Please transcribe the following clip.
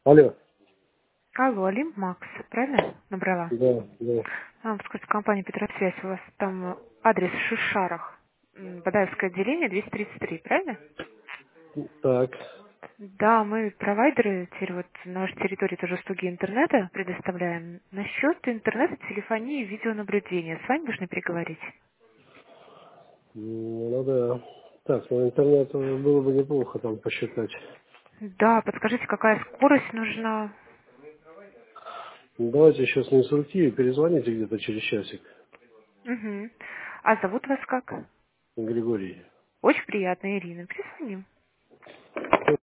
Алло. Алло, Олимп Макс, правильно набрала? Да, да. Скажите, компания Петросвязь, у вас там адрес Шишарах, Бадаевское отделение, 233, правильно? Так. Да, мы провайдеры, теперь вот на вашей территории тоже услуги интернета предоставляем. Насчет интернета, телефонии и видеонаблюдения. С вами нужно переговорить? Ну да. Так, ну интернет было бы неплохо там посчитать. Да, подскажите, какая скорость нужна? Ну, давайте сейчас на инструктиве перезвоните где-то через часик. Угу. А зовут вас как? Григорий. Очень приятно, Ирина. Перезвоним.